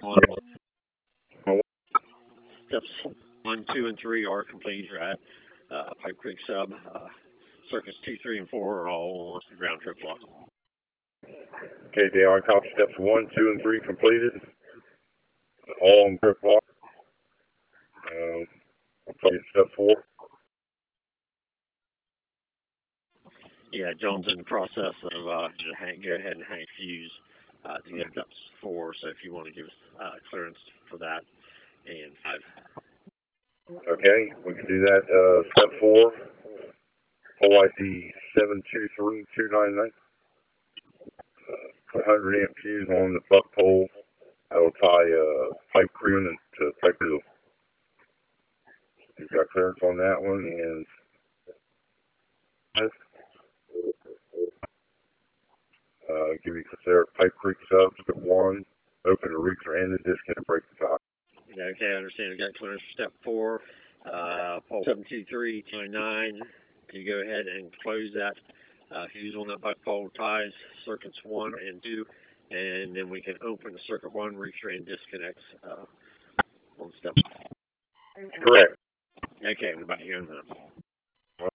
1. Steps 1, 2, and 3 are complete. You're at Pipe Creek Sub. Circuits 2, 3, and 4 are all on ground trip block. Okay, Dale, copy steps 1, 2, and 3 completed. All on trip block. Step 4. Yeah, John's in the process of go ahead and hang fuse to get steps 4. So if you want to give us clearance for that and 5. Okay, we can do that. Step 4, pole ID 723299. 100 amp fuse on the buck pole. I will tie pipe crew to pipe crew. You've got clearance on that one, and give you consider Pipe Creek Sub, step 1, open the reefer and the disconnect, break the tie. Okay, I understand. We got clearance for step 4. Pole 72329. Can you go ahead and close that fuse on that buck pole, ties circuits 1 and 2, and then we can open the circuit 1 reefer and disconnects on step. Correct. Okay, we're about here in a minute.